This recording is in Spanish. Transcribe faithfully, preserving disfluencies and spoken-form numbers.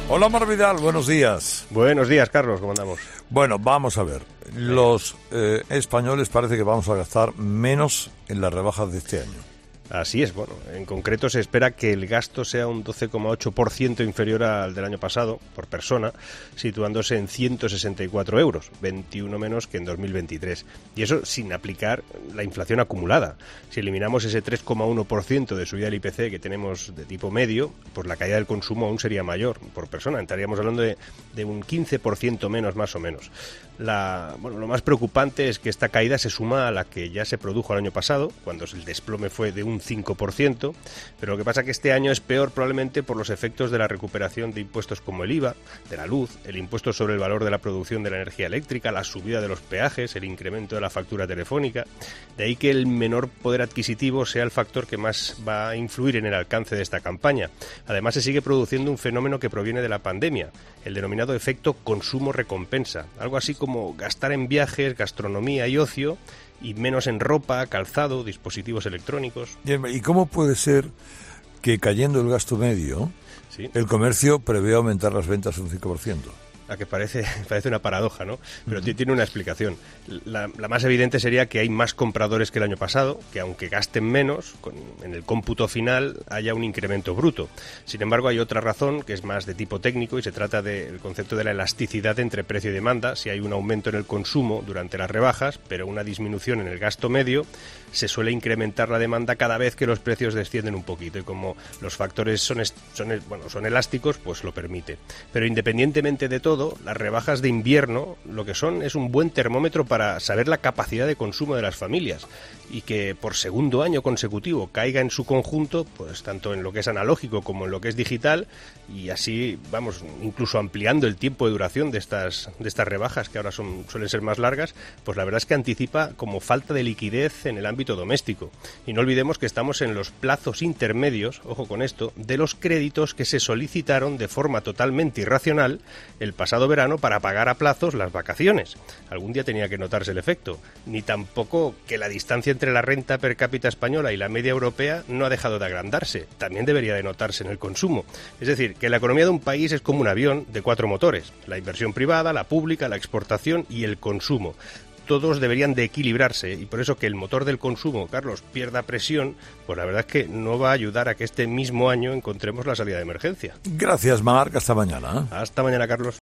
Hola Mar Vidal, buenos días. Buenos días, Carlos, ¿cómo andamos? Bueno, vamos a ver. Los eh, españoles parece que vamos a gastar menos en las rebajas de este año. Así es, bueno, en concreto se espera que el gasto sea un doce coma ocho por ciento inferior al del año pasado, por persona, situándose en ciento sesenta y cuatro euros, veintiuno menos que en dos mil veintitrés. Y eso sin aplicar la inflación acumulada. Si eliminamos ese tres coma uno por ciento de subida del I P C que tenemos de tipo medio, pues la caída del consumo aún sería mayor por persona. Estaríamos hablando de, de un quince por ciento menos, más o menos. La, bueno, lo más preocupante es que esta caída se suma a la que ya se produjo el año pasado, cuando el desplome fue de un cinco por ciento, pero lo que pasa es que este año es peor probablemente por los efectos de la recuperación de impuestos como el I V A, de la luz, el impuesto sobre el valor de la producción de la energía eléctrica, la subida de los peajes, el incremento de la factura telefónica. De ahí que el menor poder adquisitivo sea el factor que más va a influir en el alcance de esta campaña. Además, se sigue produciendo un fenómeno que proviene de la pandemia, el denominado efecto consumo-recompensa, algo así como gastar en viajes, gastronomía y ocio, y menos en ropa, calzado, dispositivos electrónicos. ¿Y cómo puede ser que cayendo el gasto medio, sí, el comercio prevé aumentar las ventas un cinco por ciento? A que parece, parece una paradoja, ¿no? Pero uh-huh. tiene una explicación. La, la más evidente sería que hay más compradores que el año pasado, que aunque gasten menos, con, en el cómputo final haya un incremento bruto. Sin embargo, hay otra razón que es más de tipo técnico y se trata del concepto de la elasticidad entre precio y demanda. Si hay un aumento en el consumo durante las rebajas, pero una disminución en el gasto medio, se suele incrementar la demanda cada vez que los precios descienden un poquito. Y como los factores son, son, bueno, son elásticos, pues lo permite. Pero independientemente de todo, las rebajas de invierno lo que son es un buen termómetro para saber la capacidad de consumo de las familias, y que por segundo año consecutivo caiga en su conjunto, pues tanto en lo que es analógico como en lo que es digital, y así vamos incluso ampliando el tiempo de duración de estas de estas rebajas, que ahora son suelen ser más largas, pues la verdad es que anticipa como falta de liquidez en el ámbito doméstico. Y no olvidemos que estamos en los plazos intermedios, ojo con esto, de los créditos que se solicitaron de forma totalmente irracional el pasado verano para pagar a plazos las vacaciones. Algún día tenía que notarse el efecto. Ni tampoco que la distancia entre la renta per cápita española y la media europea no ha dejado de agrandarse. También debería de notarse en el consumo. Es decir, que la economía de un país es como un avión de cuatro motores: la inversión privada, la pública, la exportación y el consumo. Todos deberían de equilibrarse, y por eso que el motor del consumo, Carlos, pierda presión, pues la verdad es que no va a ayudar a que este mismo año encontremos la salida de emergencia. Gracias, Marc. Hasta mañana. Hasta mañana, Carlos.